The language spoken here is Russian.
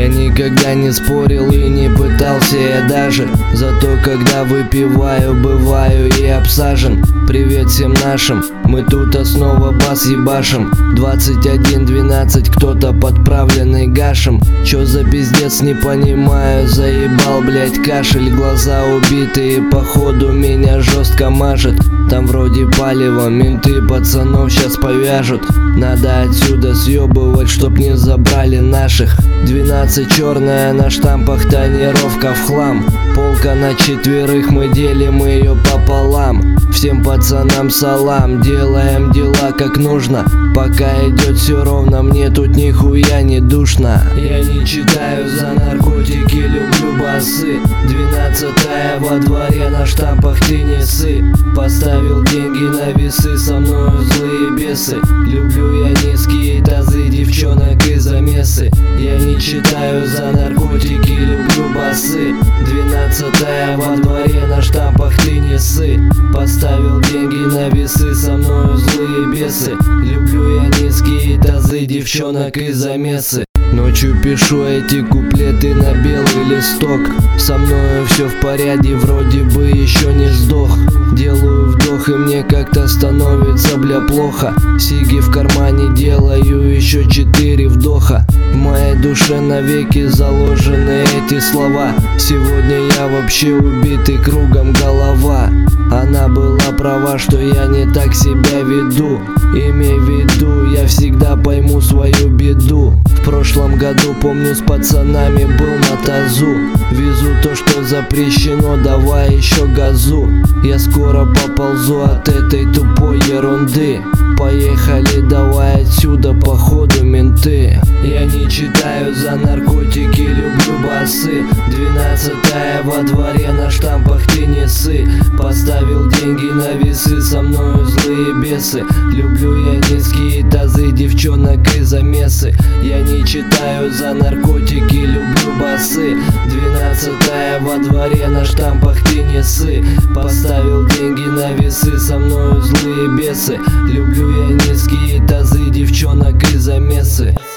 Я никогда не спорил и не пытался я даже. Зато когда выпиваю, бываю и обсажен. Привет всем нашим, мы тут снова бас ебашим. 21:12, кто-то подправленный гашем. Чё за пиздец, не понимаю, заебал, блять, кашель. Глаза убитые, походу меня жестко мажет. Там вроде палево, менты пацанов сейчас повяжут. Надо отсюда съебывать, чтоб не забрали наших. 12 черная на штампах, тонировка в хлам. Полка на 4, мы делим ее пополам. Всем пацанам салам, делаем дела как нужно. Пока идет все ровно, мне тут нихуя не душно. Я не читаю за наркотики, люблю басы. 12-я во дворе, на штампах ты не ссы. Поставил деньги на весы, со мною злые бесы. Люблю я низкие тазы, девчонок и замесы. Я не читаю за наркотики, люблю басы. 12-я во дворе, на штампах ты не ссы. Поставил деньги на весы, со мною злые бесы. Люблю я низкие тазы, девчонок и замесы. Ночью пишу эти куплеты на белый листок. Со мною все в порядке, вроде бы еще не сдох. Делаю вдох и мне как-то становится, бля, плохо. Сиги в кармане, делаю еще 4 вдоха. В моей душе навеки заложены эти слова. Сегодня я вообще убитый, кругом голова. Она была права, что я не так себя веду. Имей в виду, я всегда пойму свою беду. В прошлом году, помню, с пацанами был на тазу. Везу то, что запрещено, давай еще газу. Я скоро поползу от этой тупой ерунды. Поехали, давай отсюда, походу менты. Я не читаю за наркотики, люблю басы. 12-я во дворе, на штампах ты не ссы. Поставил деньги на весы, со мною злые бесы. Люблю я низкие тазы, девчонок и замесы. Я не читаю за наркотики, люблю басы. 12-я во дворе, на штампах ты не ссы. Поставил деньги на весы, со мною злые бесы. Люблю я низкие тазы, девчонок и замесы.